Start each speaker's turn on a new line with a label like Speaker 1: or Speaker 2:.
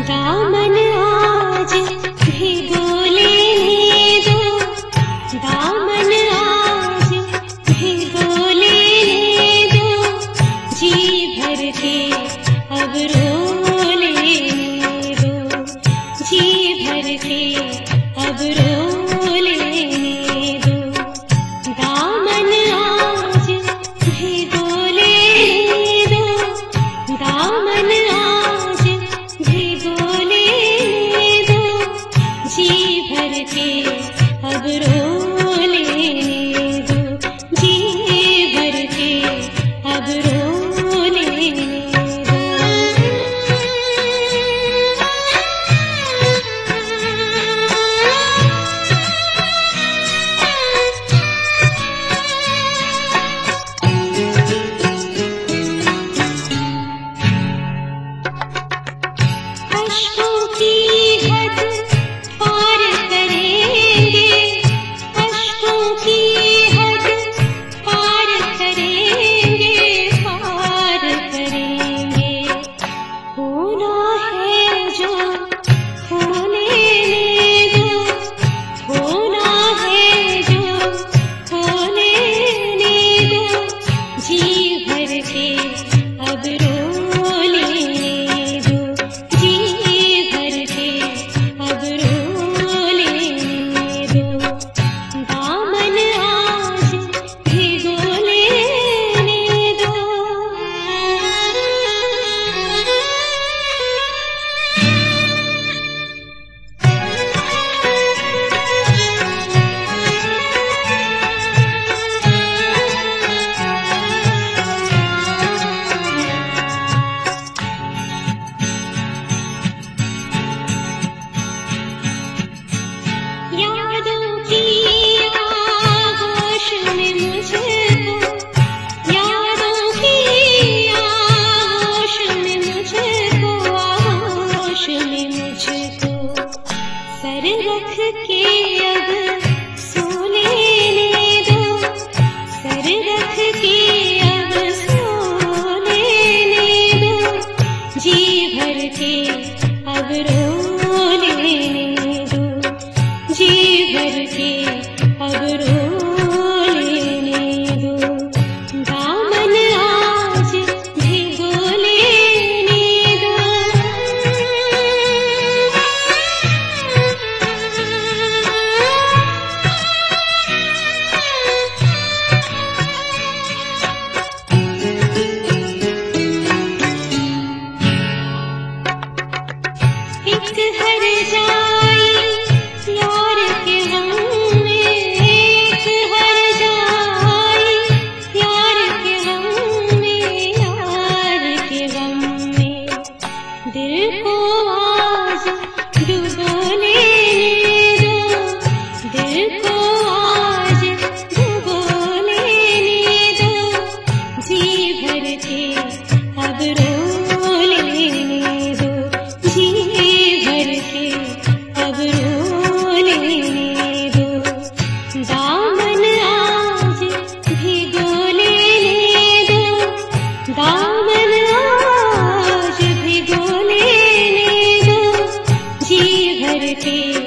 Speaker 1: दामन आज भिगो लेने दो, दामन आज भिगो लेने दो, जी भर के अब रो लेने दो, जी भर के अब रो लेने दो, दामन आज भिगो लेने दो, दामन आज भिगो लेने दो, जी भर के अब रो लेने दो, जी भर के अब रो लेने दो। अश्कों की हद पार करेंगे, अश्कों की हद पार करेंगे, पार करेंगे, होना है जो हो लेने दो, होना है जो हो लेने दो, जी भर के अब रो लेने दो, जी भर के अब रो लेने दो, दामन आज भिगो लेने दो। यादों की आगोश में मुझको, यादों की आगोश में मुझको, आगोश में मुझको, सर रख के अब सो लेने दो, सर रख के अब सो लेने दो, जी भर के अब रो लेने दो, जी भर के अब रो लेने दो, दामन आज भिगो लेने दो। एक हर जाई यार के गम में, एक हर जाई यार के गम में, यार के गम में, दिल को आज डुबो लेने दो, दिल को आज डुबो लेने दो, जी भर के अब रो लेने दो, जी भर के अब रो लेने दो, दामन आज भिगो लेने दो, दामन आज भिगो लेने दो, जी भर के